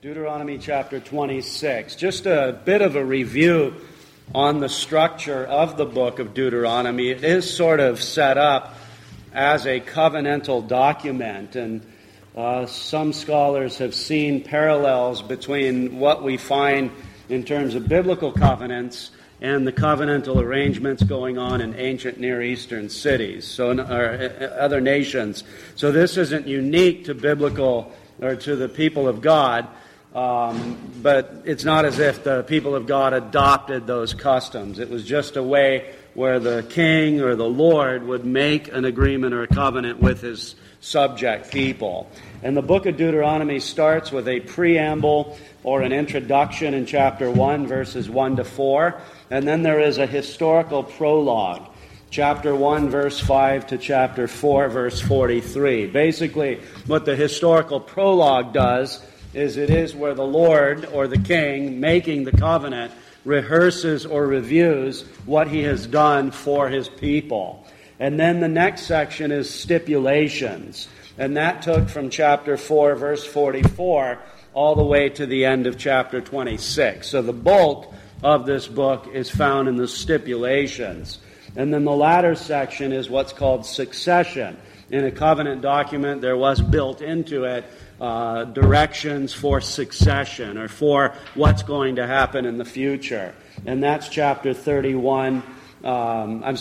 Deuteronomy chapter 26. Just a bit of a review on the structure of the book of Deuteronomy. It is sort of set up as a covenantal document, and some scholars have seen parallels between what we find in terms of biblical covenants and the covenantal arrangements going on in ancient Near Eastern cities, or other nations. So this isn't unique to biblical or to the people of God. But it's not as if the people of God adopted those customs. It was just a way where the king or the Lord would make an agreement or a covenant with his subject people. And the book of Deuteronomy starts with a preamble or an introduction in chapter 1, verses 1 to 4. And then there is a historical prologue, chapter 1, verse 5 to chapter 4, verse 43. Basically, what the historical prologue does is it is where the Lord or the king making the covenant rehearses or reviews what he has done for his people. And then the next section is stipulations. And that took from chapter 4, verse 44, all the way to the end of chapter 26. So the bulk of this book is found in the stipulations. And then the latter section is what's called succession. In a covenant document, there was built into it directions for succession or for what's going to happen in the future. And that's chapter 31. I'm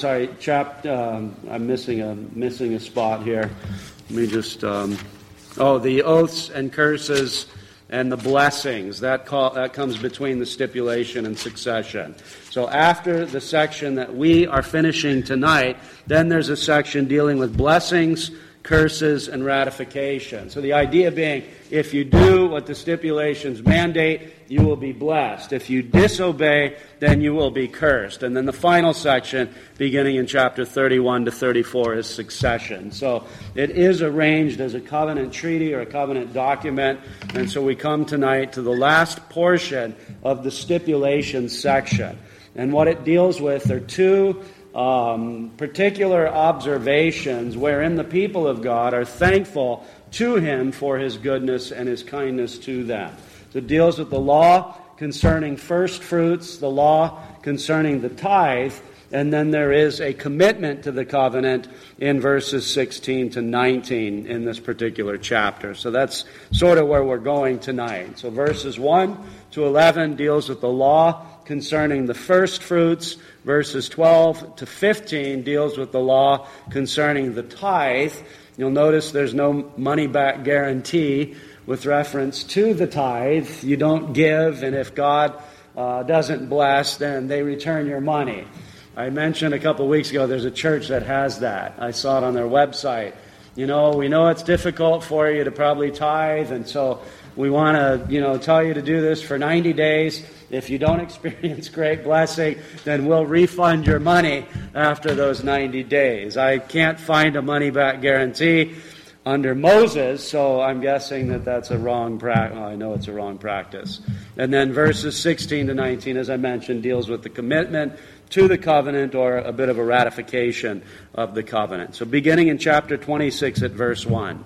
missing a spot here. Let me just... the oaths and curses and the blessings. That comes between the stipulation and succession. So after the section that we are finishing tonight, then there's a section dealing with blessings, curses, and ratification. So the idea being, if you do what the stipulations mandate, you will be blessed. If you disobey, then you will be cursed. And then the final section, beginning in chapter 31 to 34, is succession. So it is arranged as a covenant treaty or a covenant document. And so we come tonight to the last portion of the stipulations section. And what it deals with are two particular observations wherein the people of God are thankful to Him for His goodness and His kindness to them. So it deals with the law concerning first fruits, the law concerning the tithe, and then there is a commitment to the covenant in verses 16 to 19 in this particular chapter. So that's sort of where we're going tonight. So verses 1 to 11 deals with the law concerning the first fruits. Verses 12 to 15 deals with the law concerning the tithe. You'll notice there's no money-back guarantee with reference to the tithe. You don't give, and if God doesn't bless, then they return your money. I mentioned a couple of weeks ago there's a church that has that. I saw it on their website. We know it's difficult for you to probably tithe, and so we want to, tell you to do this for 90 days. If you don't experience great blessing, then we'll refund your money after those 90 days. I can't find a money-back guarantee under Moses, so I'm guessing that that's a wrong practice. I know it's a wrong practice. And then verses 16 to 19, as I mentioned, deals with the commitment to the covenant or a bit of a ratification of the covenant. So beginning in chapter 26 at verse 1.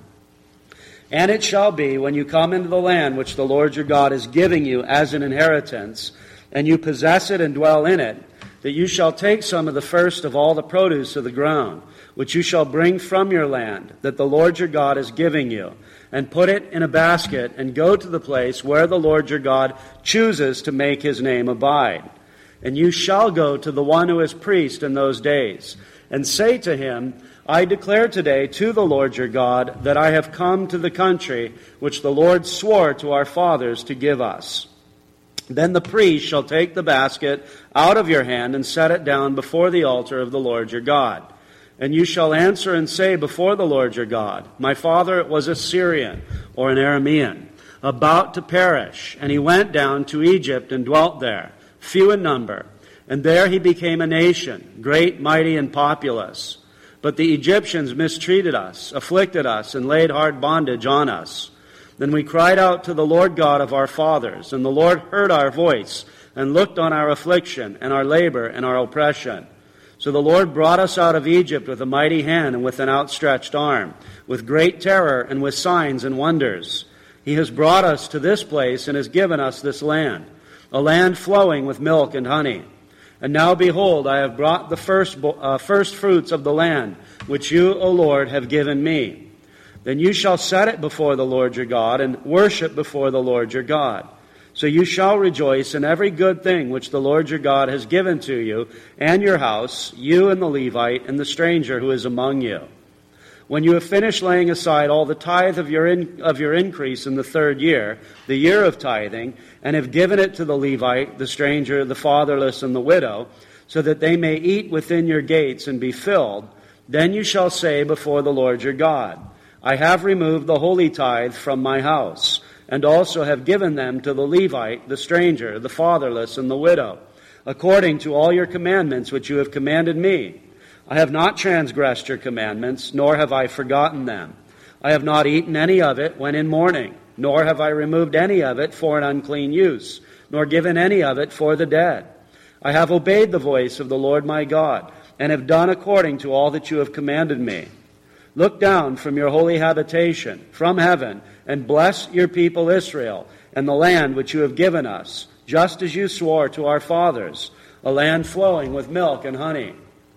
And it shall be, when you come into the land which the Lord your God is giving you as an inheritance, and you possess it and dwell in it, that you shall take some of the first of all the produce of the ground, which you shall bring from your land, that the Lord your God is giving you, and put it in a basket, and go to the place where the Lord your God chooses to make His name abide. And you shall go to the one who is priest in those days, and say to him, I declare today to the Lord your God that I have come to the country which the Lord swore to our fathers to give us. Then the priest shall take the basket out of your hand and set it down before the altar of the Lord your God. And you shall answer and say before the Lord your God, My father was a Syrian or an Aramean, about to perish, and he went down to Egypt and dwelt there, few in number. And there he became a nation, great, mighty, and populous. But the Egyptians mistreated us, afflicted us, and laid hard bondage on us. Then we cried out to the Lord God of our fathers, and the Lord heard our voice, and looked on our affliction, and our labor, and our oppression. So the Lord brought us out of Egypt with a mighty hand and with an outstretched arm, with great terror and with signs and wonders. He has brought us to this place and has given us this land, a land flowing with milk and honey. And now, behold, I have brought the first fruits of the land, which you, O Lord, have given me. Then you shall set it before the Lord your God, and worship before the Lord your God. So you shall rejoice in every good thing which the Lord your God has given to you, and your house, you and the Levite, and the stranger who is among you. When you have finished laying aside all the tithe of your increase in the 3rd year, the year of tithing, and have given it to the Levite, the stranger, the fatherless, and the widow, so that they may eat within your gates and be filled, then you shall say before the Lord your God, I have removed the holy tithe from my house, and also have given them to the Levite, the stranger, the fatherless, and the widow, according to all your commandments which you have commanded me. I have not transgressed your commandments, nor have I forgotten them. I have not eaten any of it when in mourning, nor have I removed any of it for an unclean use, nor given any of it for the dead. I have obeyed the voice of the Lord my God, and have done according to all that you have commanded me. Look down from your holy habitation, from heaven, and bless your people Israel, and the land which you have given us, just as you swore to our fathers, a land flowing with milk and honey.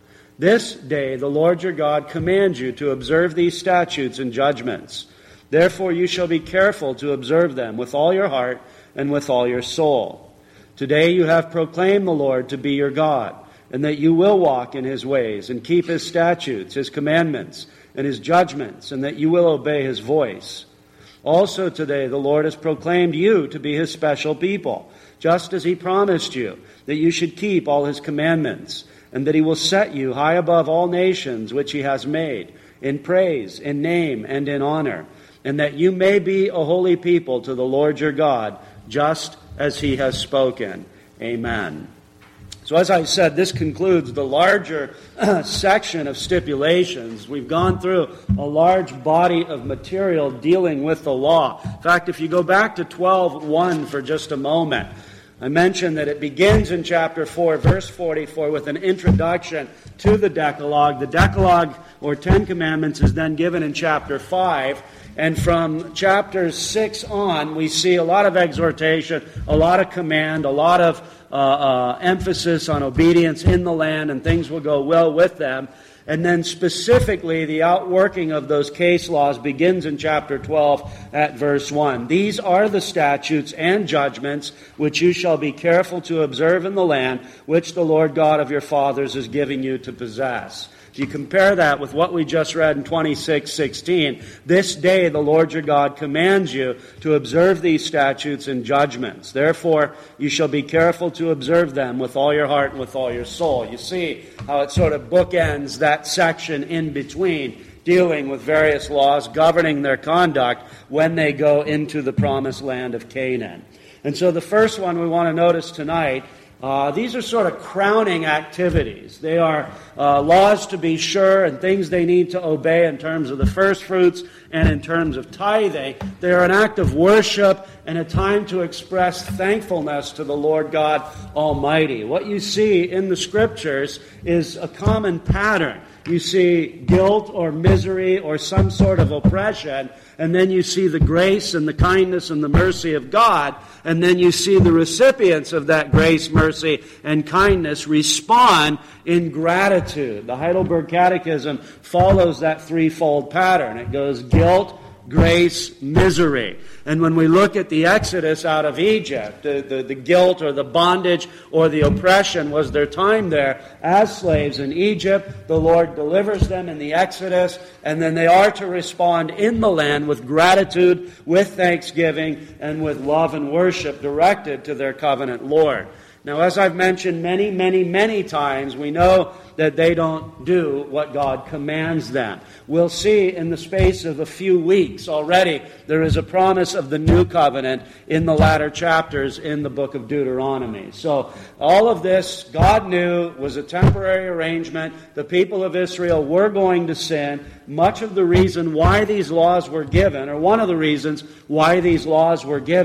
This day the Lord your God commands you to observe these statutes and judgments. Therefore you shall be careful to observe them with all your heart and with all your soul. Today you have proclaimed the Lord to be your God, and that you will walk in his ways and keep his statutes, his commandments, and his judgments, and that you will obey his voice. Also today the Lord has proclaimed you to be his special people, just as he promised you, that you should keep all his commandments, and that he will set you high above all nations which he has made, in praise, in name, and in honor, and that you may be a holy people to the Lord your God, just as he has spoken. Amen. So as I said, this concludes the larger section of stipulations. We've gone through a large body of material dealing with the law. In fact, if you go back to 12:1 for just a moment, I mentioned that it begins in chapter 4, verse 44, with an introduction to the Decalogue. The Decalogue, or 10 Commandments, is then given in chapter 5. And from chapter 6 on, we see a lot of exhortation, a lot of command, a lot of emphasis on obedience in the land, and things will go well with them. And then specifically, the outworking of those case laws begins in chapter 12 at verse 1. These are the statutes and judgments which you shall be careful to observe in the land which the Lord God of your fathers is giving you to possess. If you compare that with what we just read in 26:16, this day the Lord your God commands you to observe these statutes and judgments. Therefore, you shall be careful to observe them with all your heart and with all your soul. You see how it sort of bookends that section in between, dealing with various laws governing their conduct when they go into the promised land of Canaan. And so the first one we want to notice tonight, these are sort of crowning activities. They are laws to be sure and things they need to obey in terms of the first fruits and in terms of tithing. They are an act of worship and a time to express thankfulness to the Lord God Almighty. What you see in the Scriptures is a common pattern. You see guilt or misery or some sort of oppression, and then you see the grace and the kindness and the mercy of God, and then you see the recipients of that grace, mercy, and kindness respond in gratitude. The Heidelberg Catechism follows that threefold pattern. It goes guilt, grace, misery. And when we look at the Exodus out of Egypt, the guilt or the bondage or the oppression was their time there as slaves in Egypt. The Lord delivers them in the Exodus, and then they are to respond in the land with gratitude, with thanksgiving, and with love and worship directed to their covenant Lord. Now, as I've mentioned many, many, many times, we know that they don't do what God commands them. We'll see in the space of a few weeks already there is a promise of the new covenant in the latter chapters in the book of Deuteronomy. So all of this, God knew, was a temporary arrangement. The people of Israel were going to sin. Much of the reason why these laws were given, or one of the reasons why these laws were given,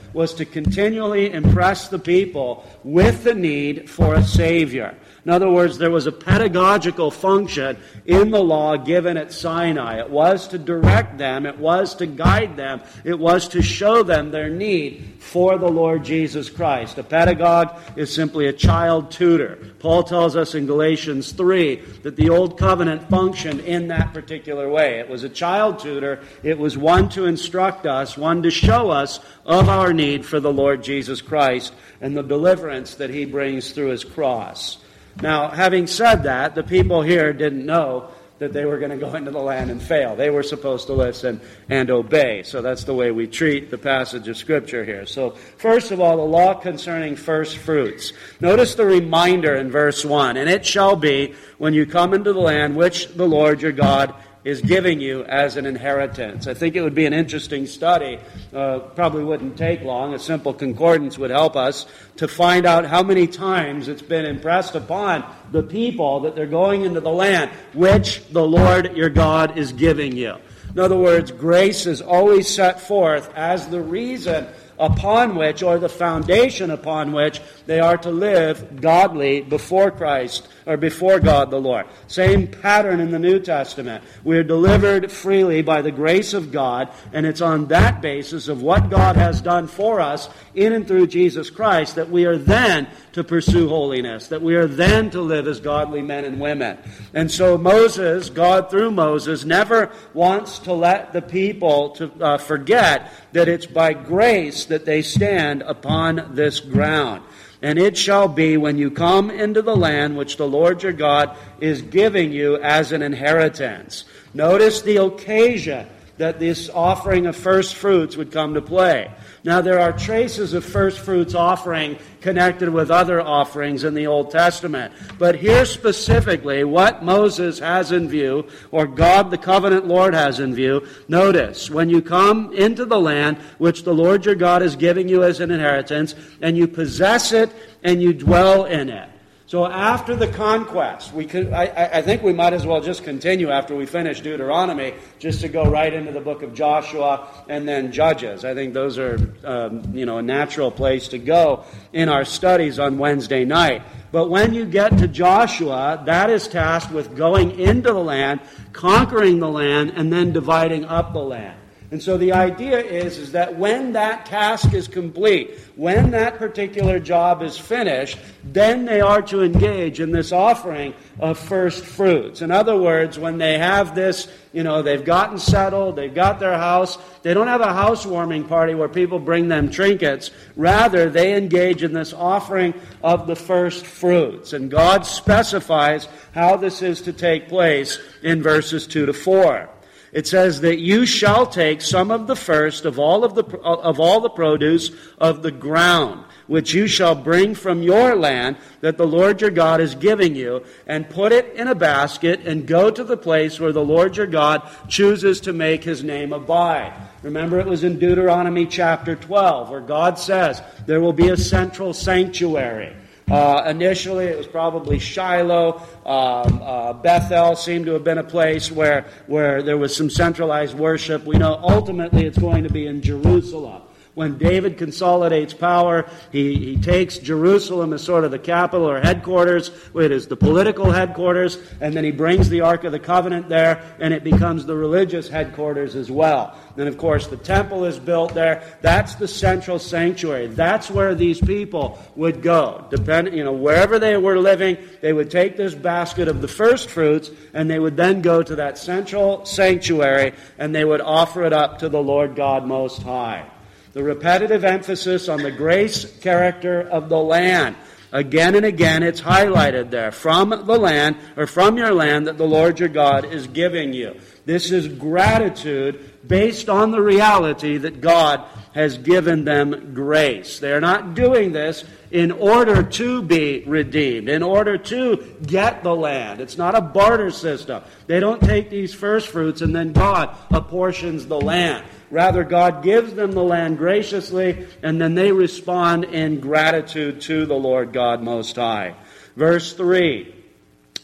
was to continually impress the people with the need for a Savior. In other words, there was a pedagogical function in the law given at Sinai. It was to direct them, it was to guide them, it was to show them their need for the Lord Jesus Christ. A pedagogue is simply a child tutor. Paul tells us in Galatians 3 that the Old Covenant functioned in that particular way. It was a child tutor. It was one to instruct us, one to show us of our need for the Lord Jesus Christ and the deliverance that He brings through His cross. Now, having said that, the people here didn't know that they were going to go into the land and fail. They were supposed to listen and obey. So that's the way we treat the passage of Scripture here. So, first of all, the law concerning first fruits. Notice the reminder in verse 1. And it shall be, when you come into the land which the Lord your God is giving you as an inheritance. I think it would be an interesting study. Probably wouldn't take long. A simple concordance would help us to find out how many times it's been impressed upon the people that they're going into the land which the Lord your God is giving you. In other words, grace is always set forth as the reason upon which, or the foundation upon which, they are to live godly before Christ, or before God the Lord. Same pattern in the New Testament. We are delivered freely by the grace of God, and it's on that basis of what God has done for us in and through Jesus Christ that we are then to pursue holiness, that we are then to live as godly men and women. And so Moses, God through Moses, never wants to let the people to forget that it's by grace that they stand upon this ground. And it shall be when you come into the land which the Lord your God is giving you as an inheritance. Notice the occasion that this offering of first fruits would come to play. Now, there are traces of first fruits offering connected with other offerings in the Old Testament. But here specifically, what Moses has in view, or God the covenant Lord has in view, notice, when you come into the land which the Lord your God is giving you as an inheritance, and you possess it and you dwell in it. So after the conquest, I think we might as well just continue after we finish Deuteronomy, just to go right into the book of Joshua and then Judges. I think those are, a natural place to go in our studies on Wednesday night. But when you get to Joshua, that is tasked with going into the land, conquering the land, and then dividing up the land. And so the idea is that when that task is complete, when that particular job is finished, then they are to engage in this offering of first fruits. In other words, when they have this, they've gotten settled, they've got their house, they don't have a housewarming party where people bring them trinkets. Rather, they engage in this offering of the first fruits. And God specifies how this is to take place in verses 2 to 4. It says that you shall take some of the first of all the produce of the ground, which you shall bring from your land that the Lord your God is giving you, and put it in a basket, and go to the place where the Lord your God chooses to make His name abide. Remember, it was in Deuteronomy chapter 12, where God says there will be a central sanctuary. Initially, it was probably Shiloh. Bethel seemed to have been a place where there was some centralized worship. We know ultimately it's going to be in Jerusalem. When David consolidates power, he takes Jerusalem as sort of the capital or headquarters. It is the political headquarters, and then he brings the Ark of the Covenant there, and it becomes the religious headquarters as well. Then, of course, the temple is built there. That's the central sanctuary. That's where these people would go. Wherever they were living, they would take this basket of the first fruits, and they would then go to that central sanctuary, and they would offer it up to the Lord God Most High. The repetitive emphasis on the grace character of the land. Again and again, it's highlighted there. From the land, or from your land that the Lord your God is giving you. This is gratitude based on the reality that God has given them grace. They are not doing this in order to be redeemed, in order to get the land. It's not a barter system. They don't take these first fruits and then God apportions the land. Rather, God gives them the land graciously, and then they respond in gratitude to the Lord God Most High. Verse 3,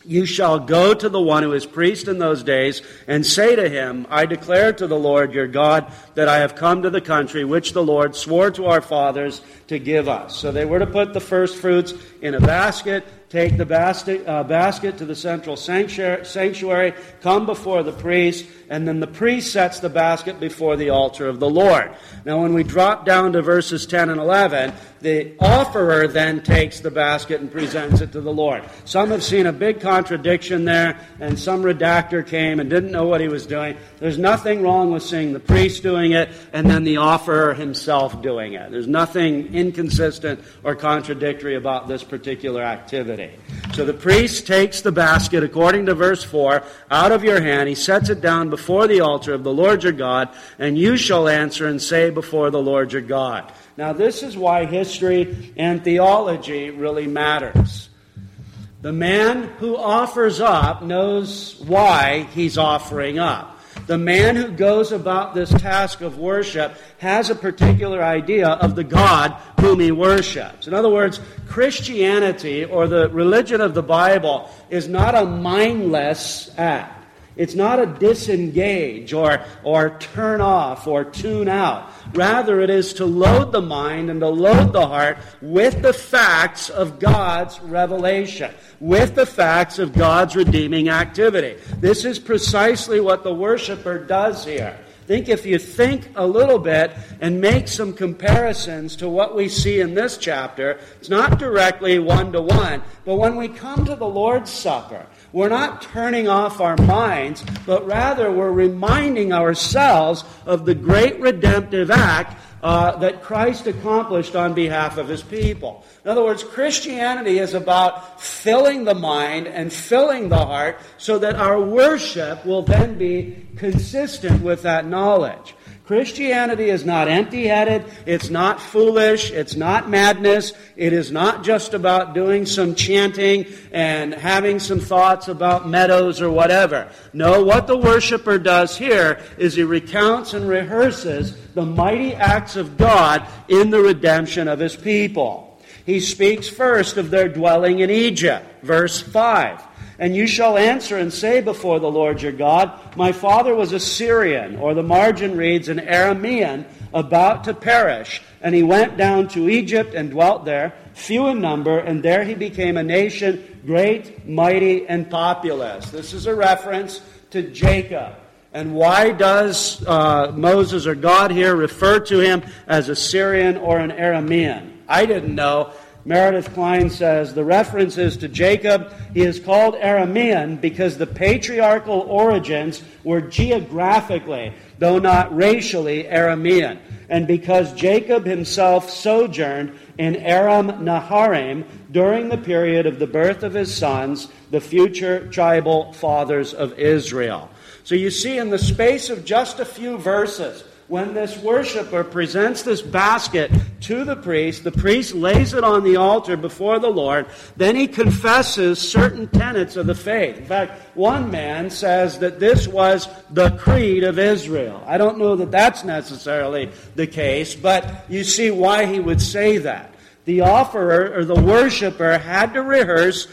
You shall go to the one who is priest in those days and say to him, I declare to the Lord your God that I have come to the country which the Lord swore to our fathers to give us. So they were to put the first fruits in a basket, take the basket to the central sanctuary, come before the priest, and then the priest sets the basket before the altar of the Lord. Now when we drop down to verses 10 and 11, the offerer then takes the basket and presents it to the Lord. Some have seen a big contradiction there, and some redactor came and didn't know what he was doing. There's nothing wrong with seeing the priest doing it and then the offerer himself doing it. There's nothing inconsistent or contradictory about this particular activity. So the priest takes the basket, according to verse 4, out of your hand. He sets it down before the altar of the Lord your God, and you shall answer and say before the Lord your God. Now this is why history and theology really matters. The man who offers up knows why he's offering up. The man who goes about this task of worship has a particular idea of the God whom he worships. In other words, Christianity, or the religion of the Bible, is not a mindless act. It's not a disengage or turn off or tune out. Rather, it is to load the mind and to load the heart with the facts of God's revelation, with the facts of God's redeeming activity. This is precisely what the worshiper does here. If you think a little bit and make some comparisons to what we see in this chapter, it's not directly one-to-one, but when we come to the Lord's Supper, we're not turning off our minds, but rather we're reminding ourselves of the great redemptive act that Christ accomplished on behalf of his people. In other words, Christianity is about filling the mind and filling the heart so that our worship will then be consistent with that knowledge. Christianity is not empty-headed, it's not foolish, it's not madness, it is not just about doing some chanting and having some thoughts about meadows or whatever. No, what the worshiper does here is he recounts and rehearses the mighty acts of God in the redemption of his people. He speaks first of their dwelling in Egypt, verse 5. And you shall answer and say before the Lord your God, my father was a Syrian, or the margin reads, an Aramean, about to perish. And he went down to Egypt and dwelt there, few in number, and there he became a nation great, mighty, and populous. This is a reference to Jacob. And why does Moses or God here refer to him as a Syrian or an Aramean? I didn't know. Meredith Klein says, the reference is to Jacob. He is called Aramean because the patriarchal origins were geographically, though not racially, Aramean. And because Jacob himself sojourned in Aram Naharaim during the period of the birth of his sons, the future tribal fathers of Israel. So you see, in the space of just a few verses, when this worshiper presents this basket to the priest lays it on the altar before the Lord, then he confesses certain tenets of the faith. In fact, one man says that this was the creed of Israel. I don't know that that's necessarily the case, but you see why he would say that. The offerer, or the worshiper, had to rehearse,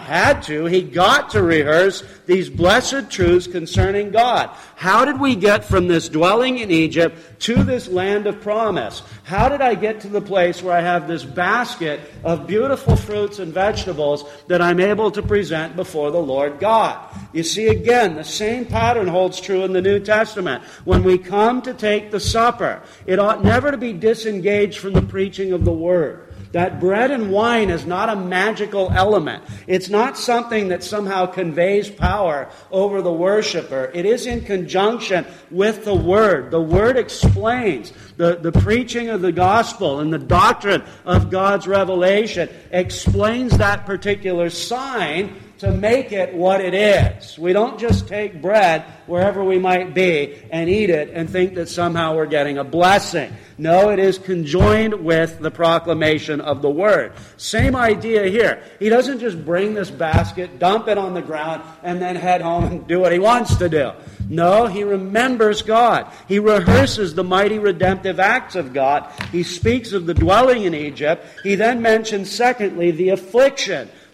he got to rehearse these blessed truths concerning God. How did we get from this dwelling in Egypt to this land of promise? How did I get to the place where I have this basket of beautiful fruits and vegetables that I'm able to present before the Lord God? You see, again, the same pattern holds true in the New Testament. When we come to take the supper, it ought never to be disengaged from the preaching of the Word. That bread and wine is not a magical element. It's not something that somehow conveys power over the worshiper. It is in conjunction with the Word. The Word explains. The preaching of the gospel and the doctrine of God's revelation explains that particular sign to make it what it is. We don't just take bread wherever we might be and eat it and think that somehow we're getting a blessing. No, it is conjoined with the proclamation of the Word. Same idea here. He doesn't just bring this basket, dump it on the ground, and then head home and do what he wants to do. No, he remembers God. He rehearses the mighty redemptive acts of God. He speaks of the dwelling in Egypt. He then mentions, secondly, the affliction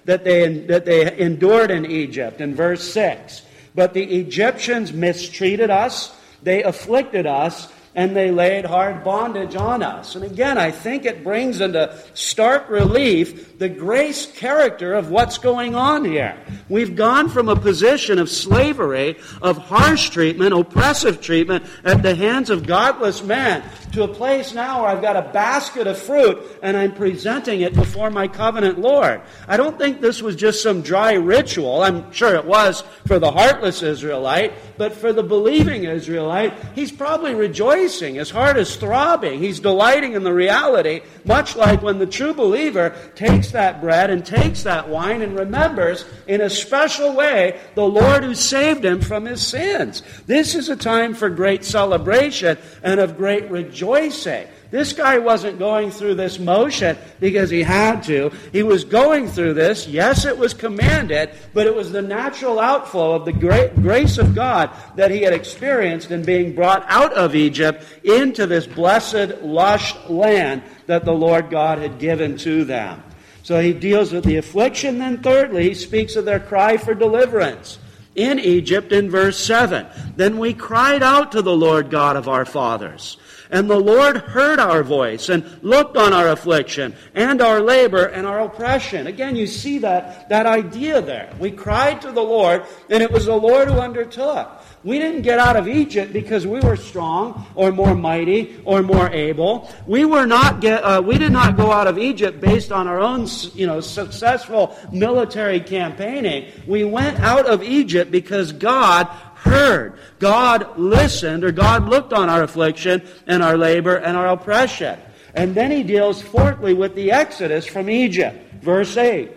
that they endured in Egypt in verse 6. But the Egyptians mistreated us, they afflicted us, and they laid hard bondage on us. And again, I think it brings into stark relief the grace character of what's going on here. We've gone from a position of slavery, of harsh treatment, oppressive treatment at the hands of godless men, to a place now where I've got a basket of fruit and I'm presenting it before my covenant Lord. I don't think this was just some dry ritual. I'm sure it was for the heartless Israelite, but for the believing Israelite, he's probably rejoicing. His heart is throbbing. He's delighting in the reality, much like when the true believer takes that bread and takes that wine and remembers in a special way the Lord who saved him from his sins. This is a time for great celebration and of great rejoicing. This guy wasn't going through this motion because he had to. He was going through this. Yes, it was commanded, but it was the natural outflow of the great grace of God that he had experienced in being brought out of Egypt into this blessed, lush land that the Lord God had given to them. So he deals with the affliction. Then thirdly, he speaks of their cry for deliverance. In Egypt, in verse 7, then we cried out to the Lord God of our fathers. And the Lord heard our voice and looked on our affliction and our labor and our oppression. Again, you see that idea there. We cried to the Lord, and it was the Lord who undertook. We didn't get out of Egypt because we were strong or more mighty or more able. We did not go out of Egypt based on our own, successful military campaigning. We went out of Egypt because God heard. God listened, or God looked on our affliction and our labor and our oppression. And then he deals fourthly with the exodus from Egypt. Verse 8.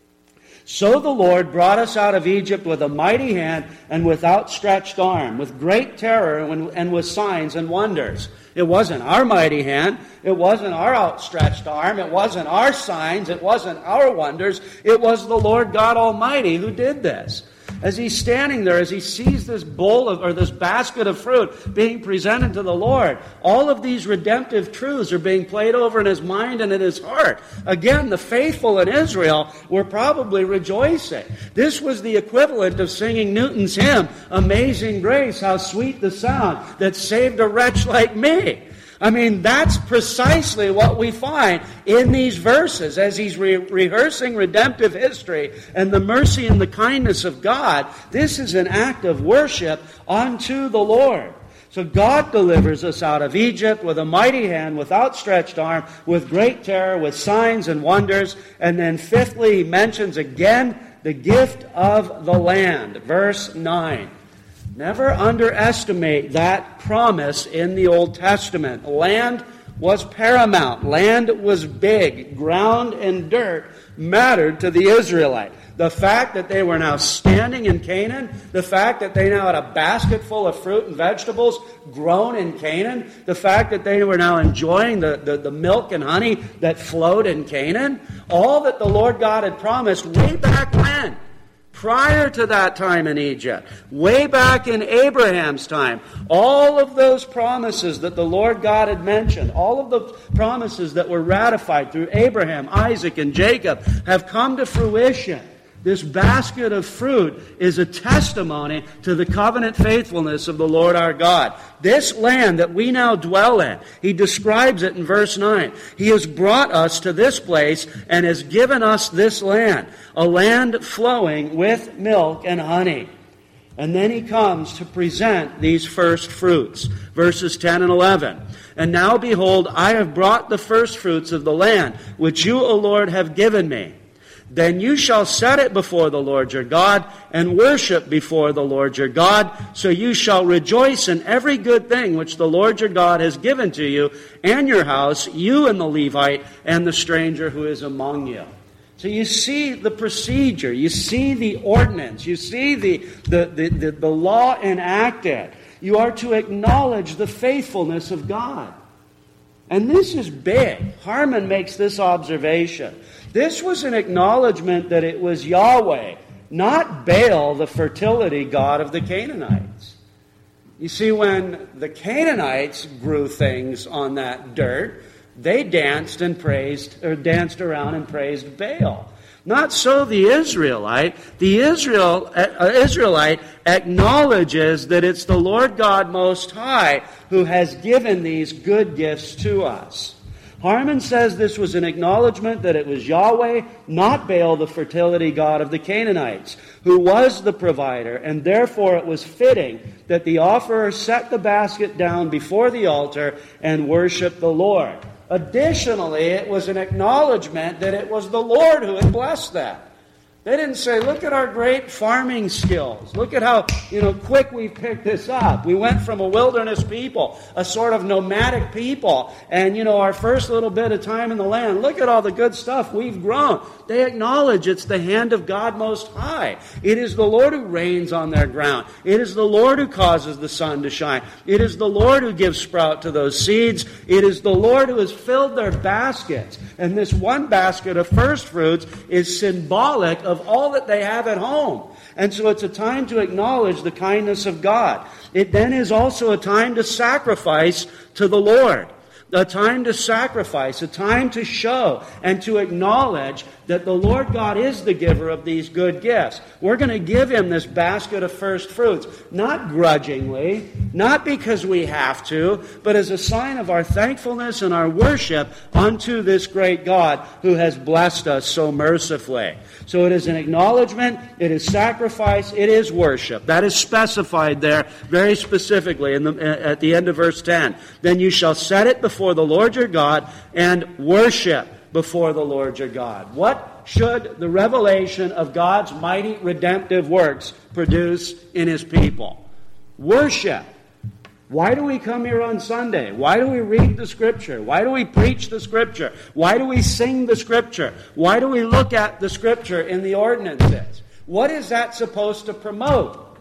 So the Lord brought us out of Egypt with a mighty hand and with outstretched arm, with great terror and with signs and wonders. It wasn't our mighty hand. It wasn't our outstretched arm. It wasn't our signs. It wasn't our wonders. It was the Lord God Almighty who did this. As he's standing there, as he sees this this basket of fruit being presented to the Lord, all of these redemptive truths are being played over in his mind and in his heart. Again, the faithful in Israel were probably rejoicing. This was the equivalent of singing Newton's hymn, Amazing Grace, how sweet the sound that saved a wretch like me. I mean, that's precisely what we find in these verses as he's rehearsing redemptive history and the mercy and the kindness of God. This is an act of worship unto the Lord. So God delivers us out of Egypt with a mighty hand, with outstretched arm, with great terror, with signs and wonders. And then fifthly, he mentions again the gift of the land. Verse 9. Never underestimate that promise in the Old Testament. Land was paramount. Land was big. Ground and dirt mattered to the Israelite. The fact that they were now standing in Canaan, the fact that they now had a basket full of fruit and vegetables grown in Canaan, the fact that they were now enjoying the milk and honey that flowed in Canaan, all that the Lord God had promised way back when. Prior to that time in Egypt, way back in Abraham's time, all of those promises that the Lord God had mentioned, all of the promises that were ratified through Abraham, Isaac, and Jacob have come to fruition. This basket of fruit is a testimony to the covenant faithfulness of the Lord our God. This land that we now dwell in, he describes it in verse 9. He has brought us to this place and has given us this land, a land flowing with milk and honey. And then he comes to present these first fruits. Verses 10 and 11. And now behold, I have brought the first fruits of the land, which you, O Lord, have given me. Then you shall set it before the Lord your God, and worship before the Lord your God. So you shall rejoice in every good thing which the Lord your God has given to you, and your house, you and the Levite, and the stranger who is among you. So you see the procedure, you see the ordinance, you see the law enacted. You are to acknowledge the faithfulness of God. And this is big. Harmon makes this observation. This was an acknowledgement that it was Yahweh, not Baal, the fertility god of the Canaanites. You see, when the Canaanites grew things on that dirt, they danced around and praised Baal. Not so the Israelite. The Israelite acknowledges that it's the Lord God Most High who has given these good gifts to us. Harmon says this was an acknowledgement that it was Yahweh, not Baal, the fertility god of the Canaanites, who was the provider, and therefore it was fitting that the offerer set the basket down before the altar and worship the Lord. Additionally, it was an acknowledgement that it was the Lord who had blessed them. They didn't say, look at our great farming skills. Look at how, quick we picked this up. We went from a wilderness people, a sort of nomadic people, and, our first little bit of time in the land. Look at all the good stuff we've grown. They acknowledge it's the hand of God Most High. It is the Lord who rains on their ground. It is the Lord who causes the sun to shine. It is the Lord who gives sprout to those seeds. It is the Lord who has filled their baskets. And this one basket of first fruits is symbolic of all that they have at home. And so it's a time to acknowledge the kindness of God. It then is also a time to sacrifice to the Lord. A time to sacrifice, a time to show and to acknowledge that the Lord God is the giver of these good gifts. We're going to give Him this basket of first fruits, not grudgingly, not because we have to, but as a sign of our thankfulness and our worship unto this great God who has blessed us so mercifully. So it is an acknowledgement, it is sacrifice, it is worship. That is specified there very specifically at the end of verse 10. Then you shall set it before the Lord your God and worship before the Lord your God. What should the revelation of God's mighty redemptive works produce in His people? Worship. Why do we come here on Sunday? Why do we read the Scripture? Why do we preach the Scripture? Why do we sing the Scripture? Why do we look at the Scripture in the ordinances? What is that supposed to promote?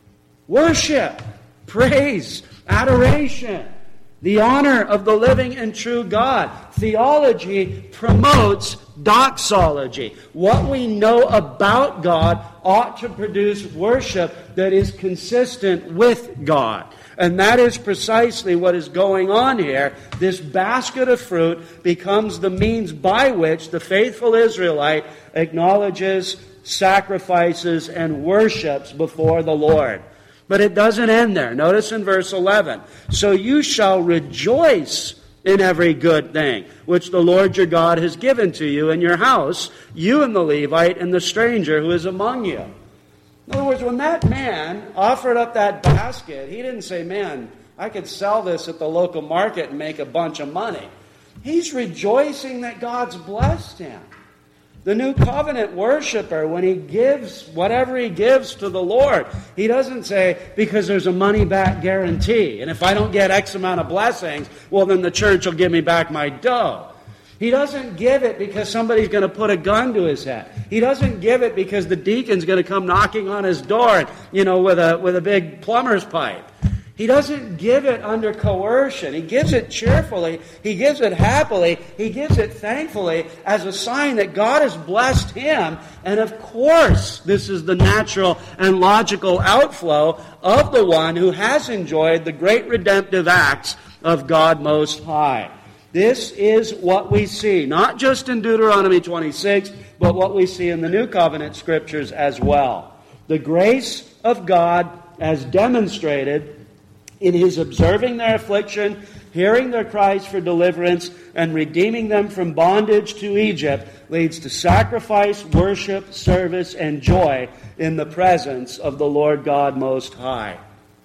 Worship, praise, adoration, the honor of the living and true God. Theology promotes doxology. What we know about God ought to produce worship that is consistent with God. And that is precisely what is going on here. This basket of fruit becomes the means by which the faithful Israelite acknowledges, sacrifices, and worships before the Lord. But it doesn't end there. Notice in verse 11, so you shall rejoice in every good thing which the Lord your God has given to you in your house, you and the Levite and the stranger who is among you. In other words, when that man offered up that basket, he didn't say, man, I could sell this at the local market and make a bunch of money. He's rejoicing that God's blessed him. The new covenant worshiper, when he gives whatever he gives to the Lord, he doesn't say, because there's a money-back guarantee, and if I don't get X amount of blessings, well, then the church will give me back my dough. He doesn't give it because somebody's going to put a gun to his head. He doesn't give it because the deacon's going to come knocking on his door, with a big plumber's pipe. He doesn't give it under coercion. He gives it cheerfully. He gives it happily. He gives it thankfully as a sign that God has blessed him. And of course, this is the natural and logical outflow of the one who has enjoyed the great redemptive acts of God Most High. This is what we see, not just in Deuteronomy 26, but what we see in the New Covenant Scriptures as well. The grace of God as demonstrated in His observing their affliction, hearing their cries for deliverance, and redeeming them from bondage to Egypt, leads to sacrifice, worship, service, and joy in the presence of the Lord God Most High.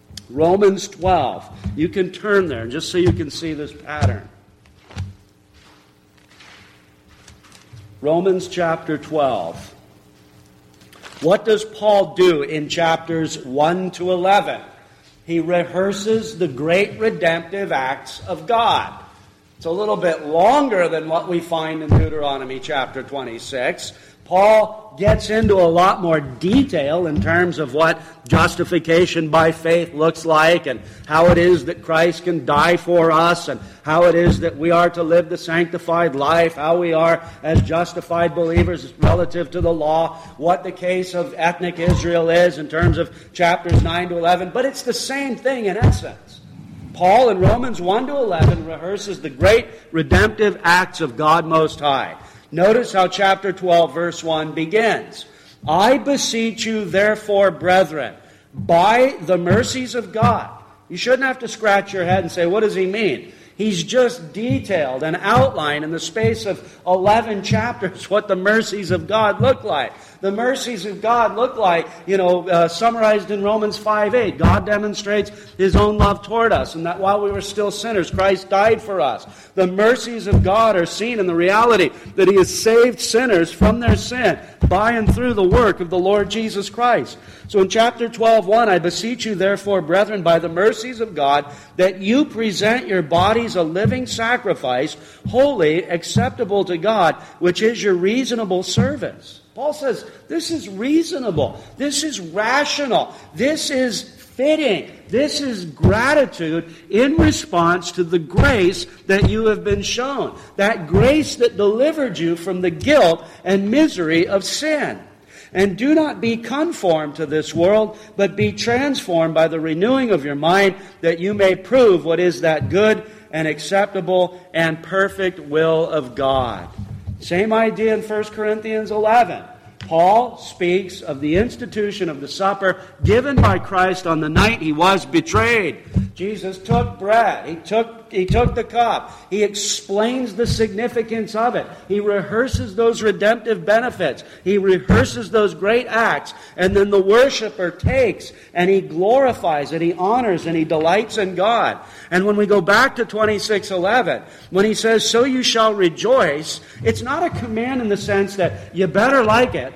Romans 12. You can turn there just so you can see this pattern. Romans chapter 12. What does Paul do in chapters 1 to 11? He rehearses the great redemptive acts of God. It's a little bit longer than what we find in Deuteronomy chapter 26. Paul gets into a lot more detail in terms of what justification by faith looks like and how it is that Christ can die for us and how it is that we are to live the sanctified life, how we are as justified believers relative to the law, what the case of ethnic Israel is in terms of chapters 9 to 11. But it's the same thing in essence. Paul in Romans 1 to 11 rehearses the great redemptive acts of God Most High. Notice how chapter 12, verse 1 begins. I beseech you, therefore, brethren, by the mercies of God. You shouldn't have to scratch your head and say, what does he mean? He's just detailed and outlined in the space of 11 chapters what the mercies of God look like. The mercies of God look like, summarized in Romans 5:8. God demonstrates His own love toward us, and that while we were still sinners, Christ died for us. The mercies of God are seen in the reality that He has saved sinners from their sin by and through the work of the Lord Jesus Christ. So in chapter 12:1, I beseech you, therefore, brethren, by the mercies of God, that you present your bodies a living sacrifice, holy, acceptable to God, which is your reasonable service. Paul says, this is reasonable. This is rational. This is fitting. This is gratitude in response to the grace that you have been shown. That grace that delivered you from the guilt and misery of sin. And do not be conformed to this world, but be transformed by the renewing of your mind, that you may prove what is that good and acceptable and perfect will of God. Same idea in 1 Corinthians 11. Paul speaks of the institution of the supper given by Christ on the night He was betrayed. Jesus took bread. He took the cup. He explains the significance of it. He rehearses those redemptive benefits. He rehearses those great acts. And then the worshiper takes and he glorifies it. He honors and he delights in God. And when we go back to 26:11, when he says, so you shall rejoice, it's not a command in the sense that you better like it.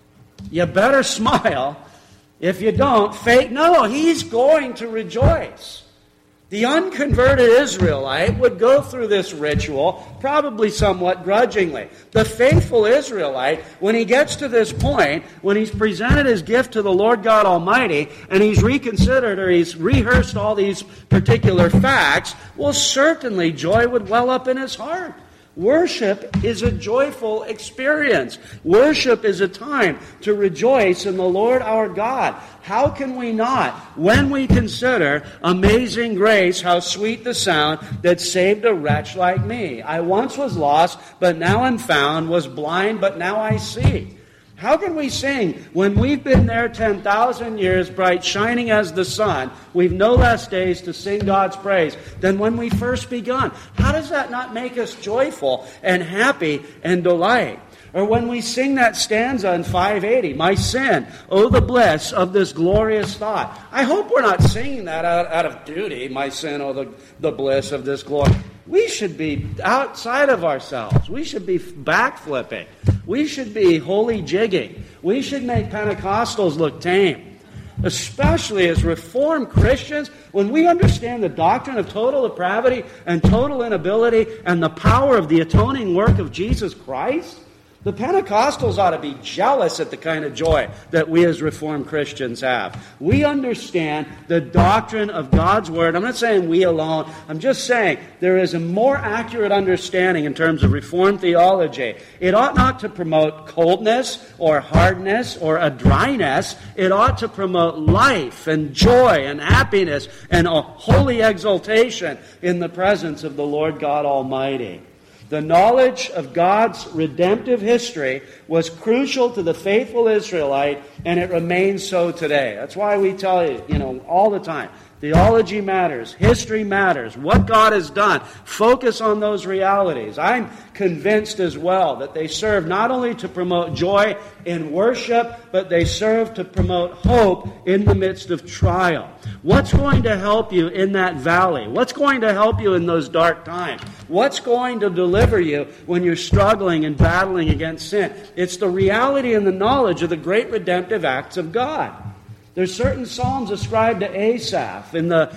You better smile. If you don't, fake. No, he's going to rejoice. The unconverted Israelite would go through this ritual, probably somewhat grudgingly. The faithful Israelite, when he gets to this point, when he's presented his gift to the Lord God Almighty, and he's reconsidered or he's rehearsed all these particular facts, well, certainly joy would well up in his heart. Worship is a joyful experience. Worship is a time to rejoice in the Lord our God. How can we not, when we consider amazing grace, how sweet the sound that saved a wretch like me? I once was lost, but now am found, was blind, but now I see. How can we sing when we've been there 10,000 years, bright shining as the sun? We've no less days to sing God's praise than when we first begun. How does that not make us joyful and happy and delight? Or when we sing that stanza in 580, my sin, oh the bliss of this glorious thought. I hope we're not singing that out of duty, my sin, oh the bliss of this glory. We should be outside of ourselves. We should be backflipping. We should be holy jigging. We should make Pentecostals look tame. Especially as Reformed Christians, when we understand the doctrine of total depravity and total inability and the power of the atoning work of Jesus Christ, the Pentecostals ought to be jealous at the kind of joy that we as Reformed Christians have. We understand the doctrine of God's Word. I'm not saying we alone. I'm just saying there is a more accurate understanding in terms of Reformed theology. It ought not to promote coldness or hardness or a dryness. It ought to promote life and joy and happiness and a holy exaltation in the presence of the Lord God Almighty. The knowledge of God's redemptive history was crucial to the faithful Israelite, and it remains so today. That's why we tell you, all the time, theology matters, history matters, what God has done. Focus on those realities. I'm convinced as well that they serve not only to promote joy in worship, but they serve to promote hope in the midst of trial. What's going to help you in that valley? What's going to help you in those dark times? What's going to deliver you when you're struggling and battling against sin? It's the reality and the knowledge of the great redemptive acts of God. There's certain psalms ascribed to Asaph in the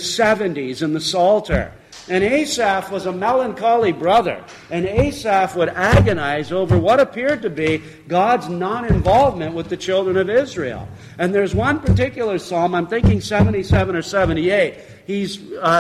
70s in the Psalter. And Asaph was a melancholy brother. And Asaph would agonize over what appeared to be God's non-involvement with the children of Israel. And there's one particular psalm, I'm thinking 77 or 78. He's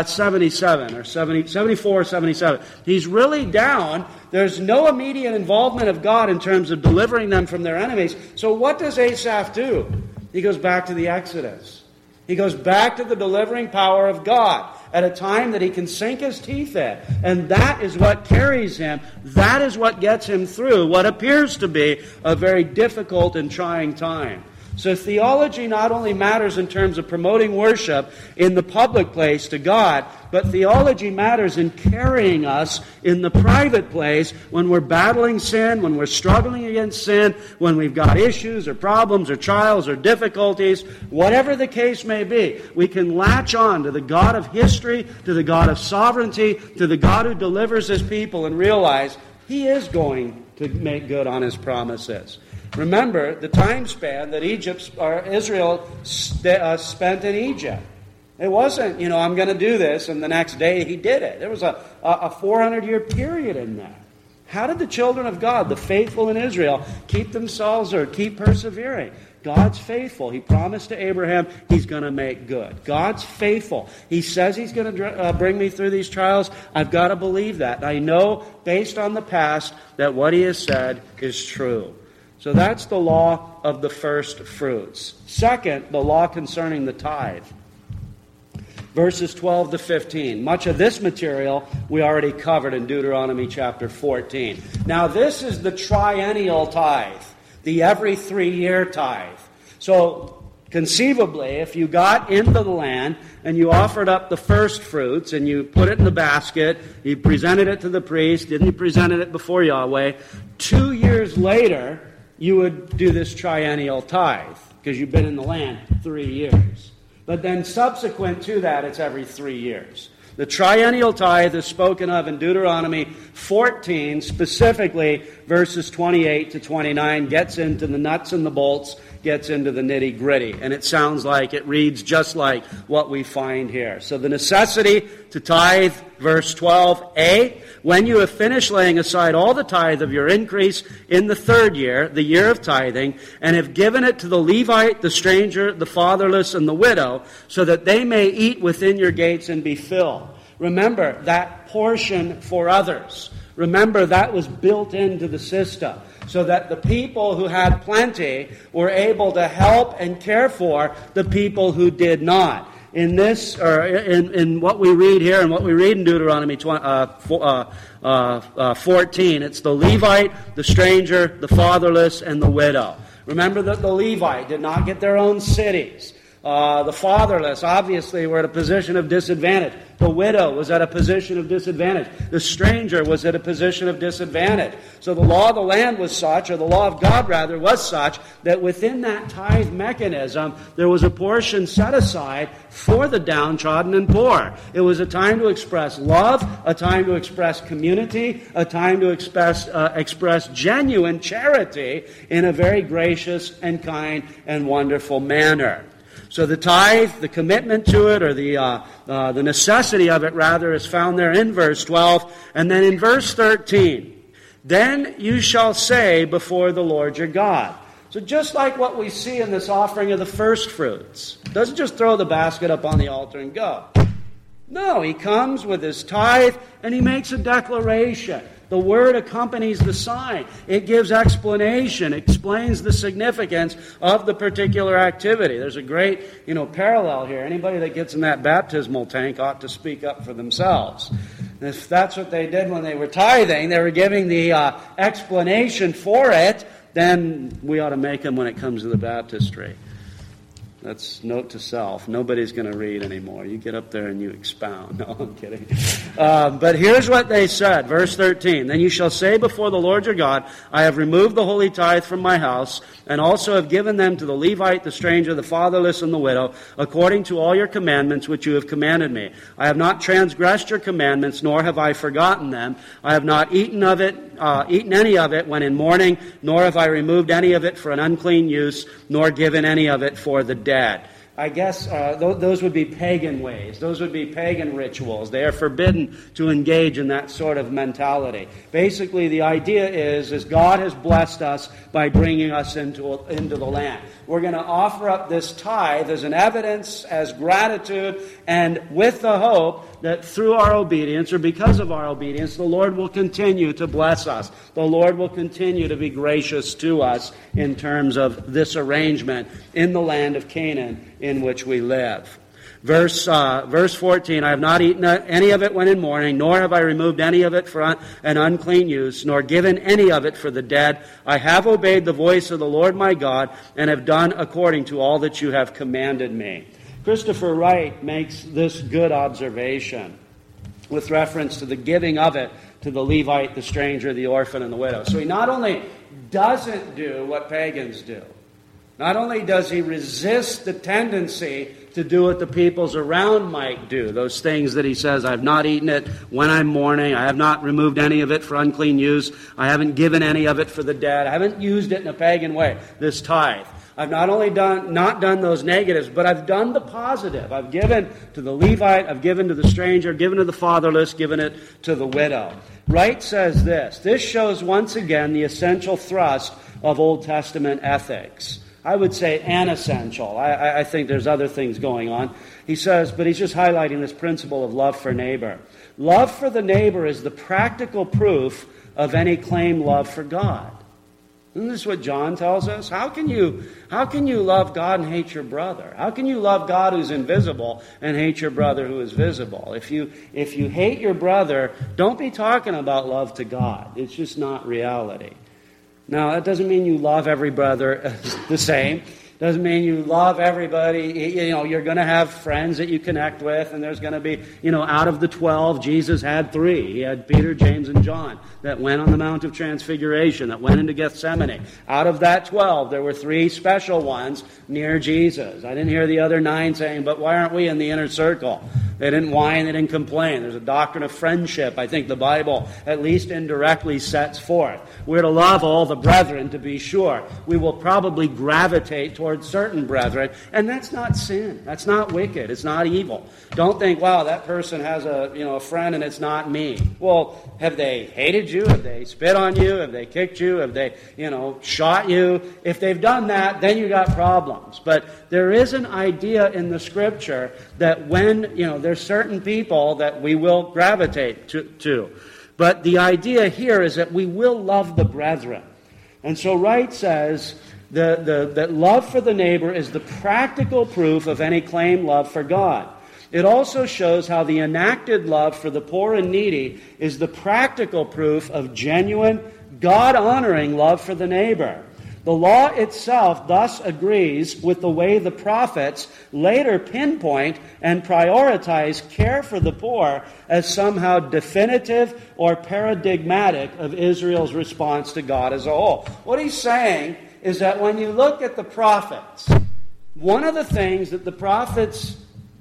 77 or 74 or 77. He's really down. There's no immediate involvement of God in terms of delivering them from their enemies. So what does Asaph do? He goes back to the Exodus. He goes back to the delivering power of God. at a time that he can sink his teeth in. And that is what carries him. That is what gets him through what appears to be a very difficult and trying time. So theology not only matters in terms of promoting worship in the public place to God, but theology matters in carrying us in the private place when we're battling sin, when we're struggling against sin, when we've got issues or problems or trials or difficulties, whatever the case may be. We can latch on to the God of history, to the God of sovereignty, to the God who delivers his people and realize he is going to make good on his promises. Remember the time span that Israel spent in Egypt. It wasn't, I'm going to do this, and the next day he did it. There was a 400-year period in there. How did the children of God, the faithful in Israel, keep themselves or keep persevering? God's faithful. He promised to Abraham he's going to make good. God's faithful. He says he's going to bring me through these trials. I've got to believe that. And I know, based on the past, that what he has said is true. So that's the law of the first fruits. Second, the law concerning the tithe. Verses 12 to 15. Much of this material we already covered in Deuteronomy chapter 14. Now this is the triennial tithe, the every 3-year tithe. So conceivably, if you got into the land and you offered up the first fruits and you put it in the basket, you presented it to the priest, then you presented it before Yahweh, 2 years later, you would do this triennial tithe, because you've been in the land 3 years. But then subsequent to that, it's every 3 years. The triennial tithe is spoken of in Deuteronomy 14, specifically verses 28 to 29, gets into the nuts and the bolts, gets into the nitty-gritty. And it sounds like, it reads just like what we find here. So the necessity to tithe, verse 12, when you have finished laying aside all the tithe of your increase in the 3rd year, the year of tithing, and have given it to the Levite, the stranger, the fatherless, and the widow, so that they may eat within your gates and be filled. Remember that portion for others. Remember that was built into the system, so that the people who had plenty were able to help and care for the people who did not. In this, or in what we read here and what we read in Deuteronomy 14, it's the Levite, the stranger, the fatherless, and the widow. Remember that the Levite did not get their own cities. The fatherless, obviously, were at a position of disadvantage. The widow was at a position of disadvantage. The stranger was at a position of disadvantage. So the law of the land was such, or the law of God, rather, was such, that within that tithe mechanism, there was a portion set aside for the downtrodden and poor. It was a time to express love, a time to express community, a time to express genuine charity in a very gracious and kind and wonderful manner. So the tithe, the commitment to it, or the necessity of it, rather, is found there in verse 12. And then in verse 13, then you shall say before the Lord your God. So just like what we see in this offering of the first fruits, doesn't just throw the basket up on the altar and go. No, he comes with his tithe and he makes a declaration. The word accompanies the sign. It gives explanation, explains the significance of the particular activity. There's a great, parallel here. Anybody that gets in that baptismal tank ought to speak up for themselves. And if that's what they did when they were tithing, they were giving the explanation for it, then we ought to make them when it comes to the baptistry. That's note to self. Nobody's going to read anymore. You get up there and you expound. No, I'm kidding. But here's what they said. Verse 13. Then you shall say before the Lord your God, I have removed the holy tithe from my house, and also have given them to the Levite, the stranger, the fatherless, and the widow, according to all your commandments which you have commanded me. I have not transgressed your commandments, nor have I forgotten them. I have not eaten any of it when in mourning, nor have I removed any of it for an unclean use, nor given any of it for the dead. I guess those would be pagan ways. Those would be pagan rituals. They are forbidden to engage in that sort of mentality. Basically, the idea is God has blessed us by bringing us into the land. We're going to offer up this tithe as an evidence, as gratitude, and with the hope that through our obedience, or because of our obedience, the Lord will continue to bless us. The Lord will continue to be gracious to us in terms of this arrangement in the land of Canaan in which we live. Verse 14, I have not eaten any of it when in mourning, nor have I removed any of it for an unclean use, nor given any of it for the dead. I have obeyed the voice of the Lord my God, and have done according to all that you have commanded me. Christopher Wright makes this good observation with reference to the giving of it to the Levite, the stranger, the orphan, and the widow. So he not only doesn't do what pagans do, not only does he resist the tendency to do what the peoples around might do, those things that he says, I have not eaten it when I'm mourning, I have not removed any of it for unclean use, I haven't given any of it for the dead, I haven't used it in a pagan way, this tithe. I've not only not done those negatives, but I've done the positive. I've given to the Levite, I've given to the stranger, given to the fatherless, given it to the widow. Wright says this shows once again the essential thrust of Old Testament ethics. I would say an essential. I think there's other things going on. He says, but he's just highlighting this principle of love for neighbor. Love for the neighbor is the practical proof of any claimed love for God. Isn't this what John tells us? How can you love God and hate your brother? How can you love God who's invisible and hate your brother who is visible? If you hate your brother, don't be talking about love to God. It's just not reality. Now, that doesn't mean you love every brother the same. Doesn't mean you love everybody. You're going to have friends that you connect with, and there's going to be, out of the 12, Jesus had 3. He had Peter, James, and John that went on the Mount of Transfiguration, that went into Gethsemane. Out of that 12, there were 3 special ones near Jesus. I didn't hear the other 9 saying, but why aren't we in the inner circle? They didn't whine, they didn't complain. There's a doctrine of friendship, I think the Bible at least indirectly sets forth. We're to love all the brethren, to be sure. We will probably gravitate towards certain brethren, and that's not sin. That's not wicked. It's not evil. Don't think, wow, that person has a friend and it's not me. Well, have they hated you? Have they spit on you? Have they kicked you? Have they, shot you? If they've done that, then you got problems. But there is an idea in the Scripture that when, there's certain people that we will gravitate to. But the idea here is that we will love the brethren. And so Wright says that love for the neighbor is the practical proof of any claimed love for God. It also shows how the enacted love for the poor and needy is the practical proof of genuine, God-honoring love for the neighbor. The law itself thus agrees with the way the prophets later pinpoint and prioritize care for the poor as somehow definitive or paradigmatic of Israel's response to God as a whole. What he's saying is that when you look at the prophets, one of the things that the prophets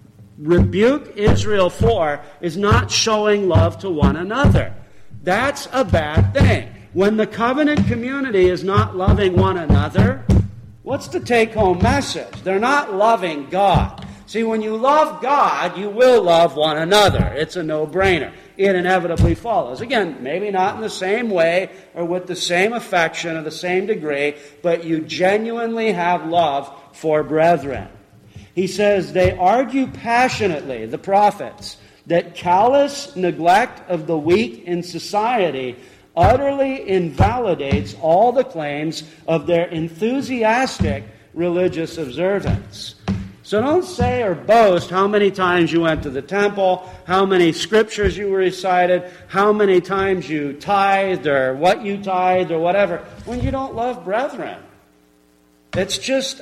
rebuke Israel for is not showing love to one another. That's a bad thing. When the covenant community is not loving one another, what's the take-home message? They're not loving God. See, when you love God, you will love one another. It's a no-brainer. It inevitably follows. Again, maybe not in the same way or with the same affection or the same degree, but you genuinely have love for brethren. He says, they argue passionately, the prophets, that callous neglect of the weak in society utterly invalidates all the claims of their enthusiastic religious observance. So don't say or boast how many times you went to the temple, how many scriptures you recited, how many times you tithed or what you tithed or whatever, when you don't love brethren. It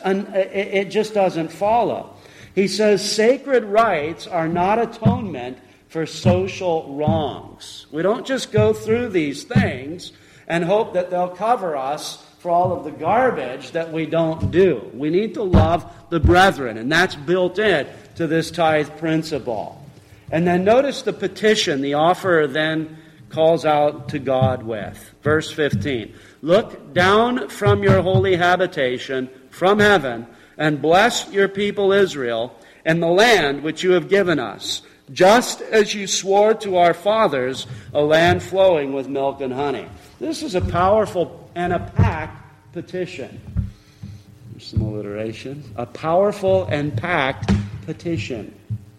just doesn't follow. He says sacred rites are not atonement for social wrongs. We don't just go through these things and hope that they'll cover us for all of the garbage that we don't do. We need to love the brethren, and that's built in to this tithe principle. And then notice the petition the offerer then calls out to God with. Verse 15, look down from your holy habitation from heaven and bless your people Israel and the land which you have given us, just as you swore to our fathers, a land flowing with milk and honey. This is a powerful and a packed petition. There's some alliteration. A powerful and packed petition.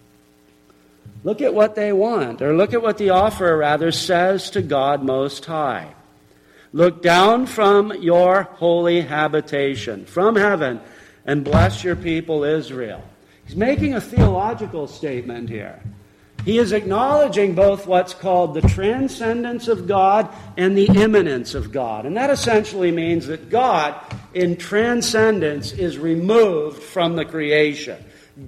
Look at what they want, or look at what the offerer rather says to God Most High. Look down from your holy habitation, from heaven, and bless your people Israel. He's making a theological statement here. He is acknowledging both what's called the transcendence of God and the immanence of God. And that essentially means that God, in transcendence, is removed from the creation.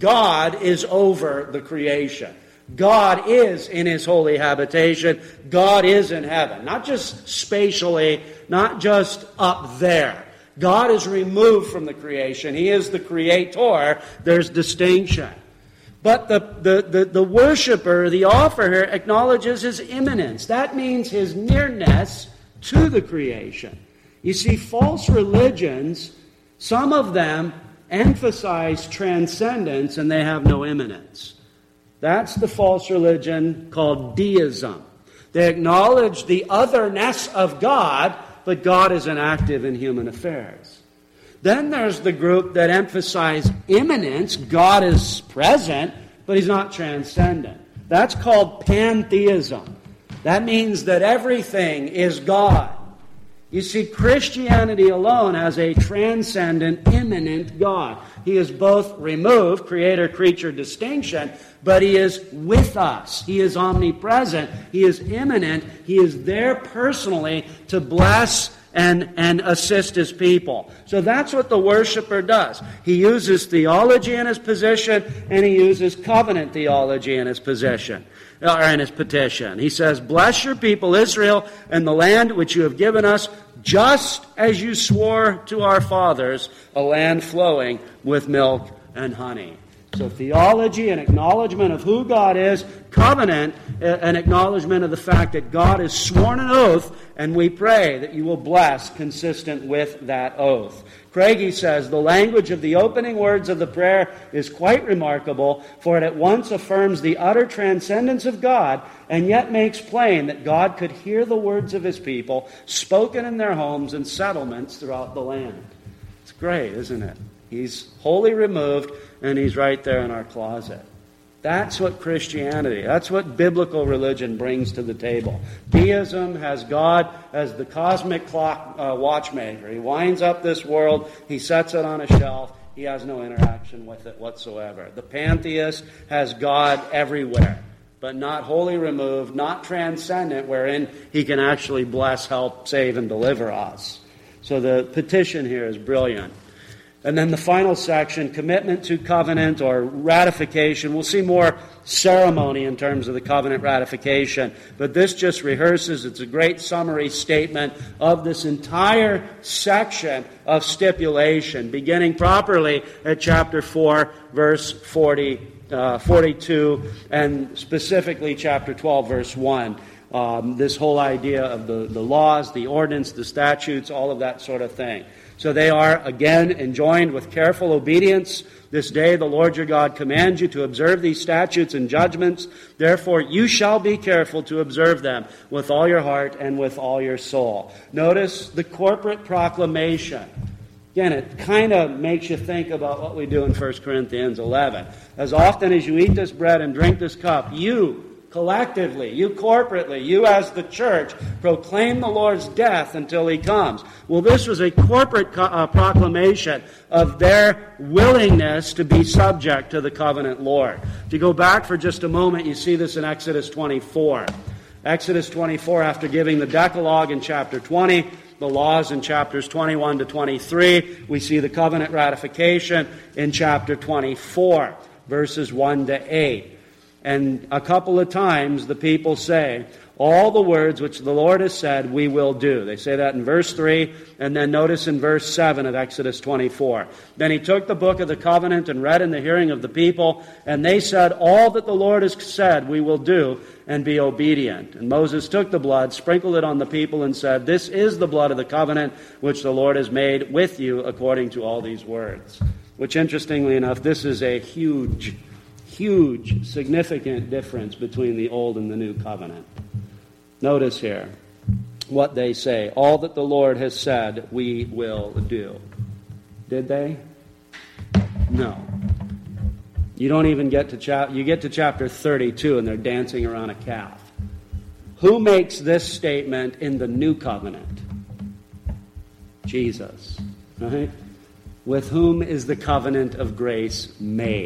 God is over the creation. God is in His holy habitation. God is in heaven. Not just spatially, not just up there. God is removed from the creation. He is the creator. There's distinction. But the worshiper, the offerer, acknowledges His immanence. That means His nearness to the creation. You see, false religions, some of them emphasize transcendence and they have no immanence. That's the false religion called deism. They acknowledge the otherness of God, but God is inactive in human affairs. Then there's the group that emphasize immanence. God is present, but He's not transcendent. That's called pantheism. That means that everything is God. You see, Christianity alone has a transcendent, immanent God. He is both removed, creator-creature distinction, but He is with us. He is omnipresent. He is immanent. He is there personally to bless and assist His people. So that's what the worshiper does. He uses theology in his position, and he uses covenant theology in his position, or in his petition. He says, "Bless your people Israel and the land which you have given us, just as you swore to our fathers, a land flowing with milk and honey." So theology, an acknowledgement of who God is. Covenant, an acknowledgement of the fact that God has sworn an oath, and we pray that you will bless consistent with that oath. Craigie says, the language of the opening words of the prayer is quite remarkable, for it at once affirms the utter transcendence of God, and yet makes plain that God could hear the words of His people, spoken in their homes and settlements throughout the land. It's great, isn't it? He's wholly removed, and He's right there in our closet. That's what Christianity, that's what biblical religion brings to the table. Deism has God as the cosmic clock watchmaker. He winds up this world, He sets it on a shelf, He has no interaction with it whatsoever. The pantheist has God everywhere, but not wholly removed, not transcendent, wherein He can actually bless, help, save, and deliver us. So the petition here is brilliant. And then the final section, commitment to covenant or ratification. We'll see more ceremony in terms of the covenant ratification. But this just rehearses, it's a great summary statement of this entire section of stipulation, beginning properly at chapter 4, verse 42, and specifically chapter 12, verse 1. This whole idea of the laws, the ordinance, the statutes, all of that sort of thing. So they are, again, enjoined with careful obedience. This day the Lord your God commands you to observe these statutes and judgments. Therefore you shall be careful to observe them with all your heart and with all your soul. Notice the corporate proclamation. Again, it kind of makes you think about what we do in 1 Corinthians 11. As often as you eat this bread and drink this cup, you collectively, you corporately, you as the church, proclaim the Lord's death until He comes. Well, this was a corporate proclamation of their willingness to be subject to the covenant Lord. If you go back for just a moment, you see this in Exodus 24. Exodus 24, after giving the Decalogue in chapter 20, the laws in chapters 21 to 23, we see the covenant ratification in chapter 24, verses 1 to 8. And a couple of times the people say, all the words which the Lord has said, we will do. They say that in verse 3, and then notice in verse 7 of Exodus 24. Then he took the book of the covenant and read in the hearing of the people, and they said, all that the Lord has said we will do, and be obedient. And Moses took the blood, sprinkled it on the people, and said, this is the blood of the covenant which the Lord has made with you according to all these words. Which, interestingly enough, this is a huge, significant difference between the Old and the New Covenant. Notice here what they say. All that the Lord has said, we will do. Did they? No. You don't even get to you get to chapter 32 and they're dancing around a calf. Who makes this statement in the New Covenant? Jesus. Right? With whom is the covenant of grace made?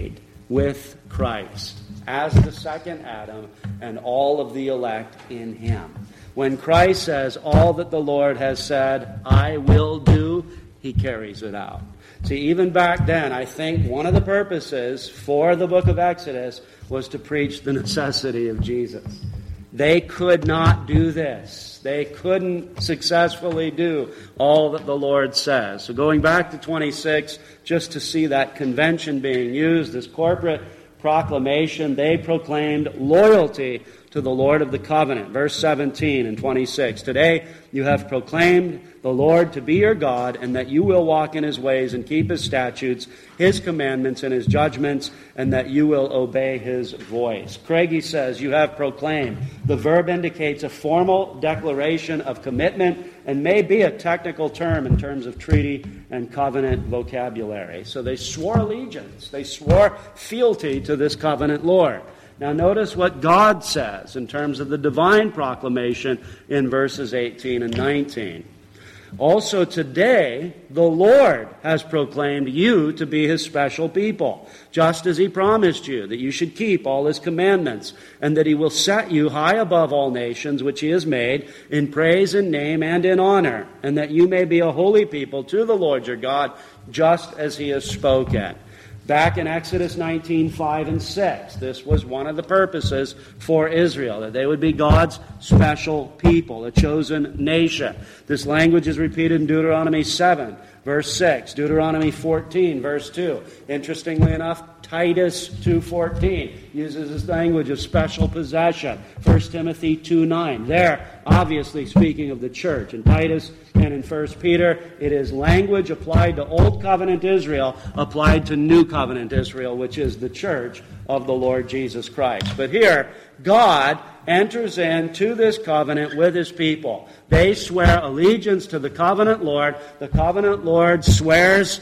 with Christ as the second Adam and all of the elect in him. When Christ says, all that the Lord has said, I will do, he carries it out. See, even back then, I think one of the purposes for the book of Exodus was to preach the necessity of Jesus. They could not do this. They couldn't successfully do all that the Lord says. So going back to 26, just to see that convention being used, this corporate proclamation, they proclaimed loyalty to the Lord of the covenant. Verse 17 and 26. Today you have proclaimed the Lord to be your God, and that you will walk in his ways and keep his statutes, his commandments, and his judgments, and that you will obey his voice. Craigie says, you have proclaimed. The verb indicates a formal declaration of commitment and may be a technical term in terms of treaty and covenant vocabulary. So they swore allegiance. They swore fealty to this covenant Lord. Now notice what God says in terms of the divine proclamation in verses 18 and 19. Also today, the Lord has proclaimed you to be his special people, just as he promised you, that you should keep all his commandments, and that he will set you high above all nations which he has made, in praise and name and in honor, and that you may be a holy people to the Lord your God, just as he has spoken. Back in Exodus 19, 5 and 6, this was one of the purposes for Israel, that they would be God's special people, a chosen nation. This language is repeated in Deuteronomy 7, verse 6, Deuteronomy 14, verse 2. Interestingly enough, Titus 2:14 uses this language of special possession. 1 Timothy 2:9. There, obviously speaking of the church. In Titus and in 1 Peter, it is language applied to Old Covenant Israel, applied to New Covenant Israel, which is the church of the Lord Jesus Christ. But here, God enters into this covenant with his people. They swear allegiance to the covenant Lord. The covenant Lord swears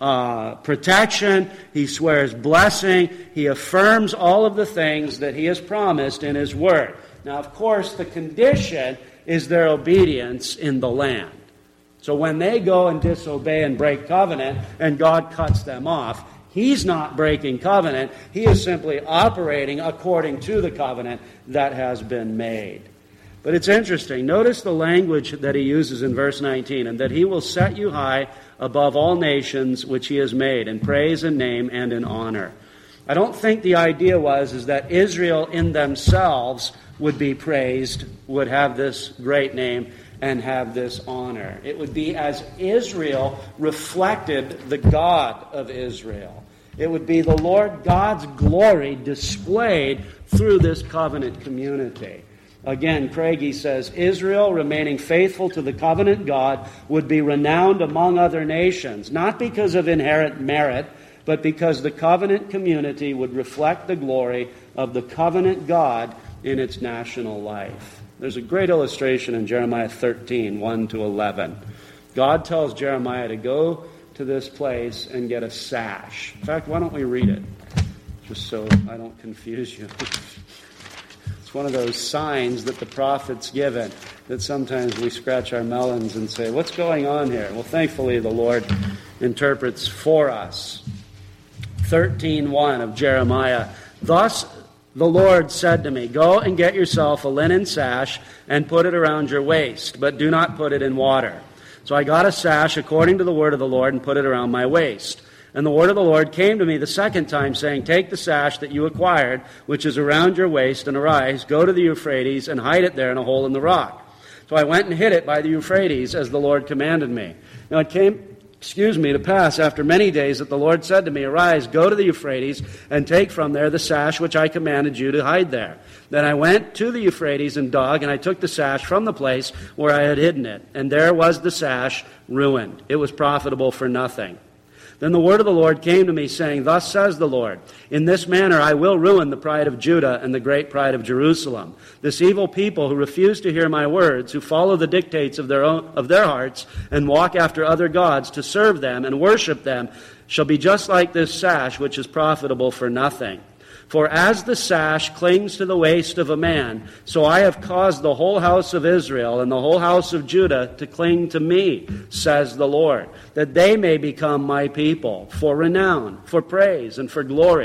protection, he swears blessing, he affirms all of the things that he has promised in his word. Now, of course, the condition is their obedience in the land. So when they go and disobey and break covenant, and God cuts them off, he's not breaking covenant, he is simply operating according to the covenant that has been made. But it's interesting. Notice the language that he uses in verse 19, and that he will set you high above all nations which he has made, in praise and name and in honor. I don't think the idea is that Israel in themselves would be praised, would have this great name, and have this honor. It would be as Israel reflected the God of Israel. It would be the Lord God's glory displayed through this covenant community. Again, Craigie says, Israel, remaining faithful to the covenant God, would be renowned among other nations, not because of inherent merit, but because the covenant community would reflect the glory of the covenant God in its national life. There's a great illustration in Jeremiah 13, 1 to 11. God tells Jeremiah to go to this place and get a sash. In fact, why don't we read it, just so I don't confuse you. One of those signs that the prophet's given, that sometimes we scratch our melons and say, what's going on here? Well, thankfully the Lord interprets for us. 13:1 of Jeremiah. Thus the Lord said to me, go and get yourself a linen sash and put it around your waist, but do not put it in water. So I got a sash according to the word of the Lord and put it around my waist. And the word of the Lord came to me the second time, saying, take the sash that you acquired, which is around your waist, and arise, go to the Euphrates, and hide it there in a hole in the rock. So I went and hid it by the Euphrates, as the Lord commanded me. Now it came, to pass after many days that the Lord said to me, arise, go to the Euphrates, and take from there the sash which I commanded you to hide there. Then I went to the Euphrates and dug, and I took the sash from the place where I had hidden it. And there was the sash ruined. It was profitable for nothing. Then the word of the Lord came to me, saying, thus says the Lord, in this manner I will ruin the pride of Judah and the great pride of Jerusalem. This evil people who refuse to hear my words, who follow the dictates of their hearts, and walk after other gods to serve them and worship them, shall be just like this sash, which is profitable for nothing. For as the sash clings to the waist of a man, so I have caused the whole house of Israel and the whole house of Judah to cling to me, says the Lord, that they may become my people, for renown, for praise, and for glory.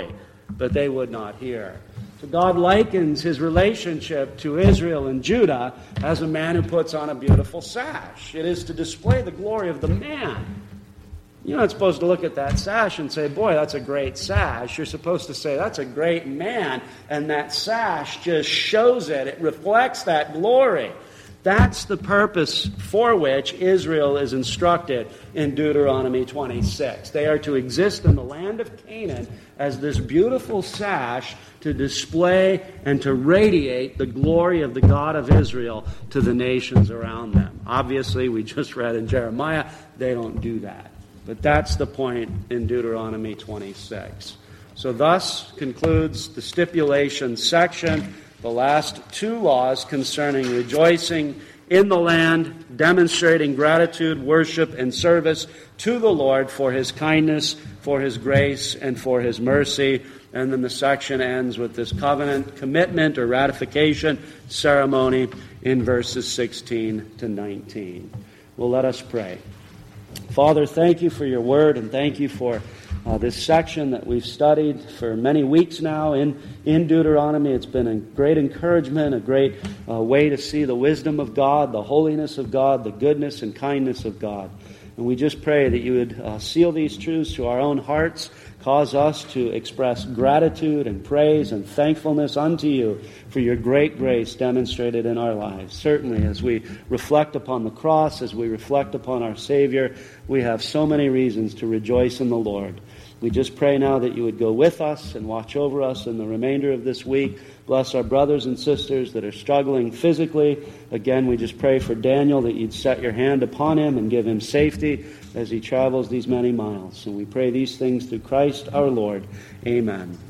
but they would not hear. So God likens his relationship to Israel and Judah as a man who puts on a beautiful sash. It is to display the glory of the man. You're not supposed to look at that sash and say, boy, that's a great sash. You're supposed to say, that's a great man. And that sash just shows it. It reflects that glory. That's the purpose for which Israel is instructed in Deuteronomy 26. They are to exist in the land of Canaan as this beautiful sash to display and to radiate the glory of the God of Israel to the nations around them. Obviously, we just read in Jeremiah, they don't do that. But that's the point in Deuteronomy 26. So thus concludes the stipulation section. The last two laws concerning rejoicing in the land, demonstrating gratitude, worship, and service to the Lord for his kindness, for his grace, and for his mercy. And then the section ends with this covenant commitment or ratification ceremony in verses 16 to 19. Well, let us pray. Father, thank you for your word, and thank you for this section that we've studied for many weeks now in Deuteronomy. It's been a great encouragement, a great way to see the wisdom of God, the holiness of God, the goodness and kindness of God. And we just pray that you would seal these truths to our own hearts, cause us to express gratitude and praise and thankfulness unto you for your great grace demonstrated in our lives. Certainly, as we reflect upon the cross, as we reflect upon our Savior, we have so many reasons to rejoice in the Lord. We just pray now that you would go with us and watch over us in the remainder of this week. Bless our brothers and sisters that are struggling physically. Again, we just pray for Daniel that you'd set your hand upon him and give him safety as he travels these many miles. And we pray these things through Christ our Lord. Amen.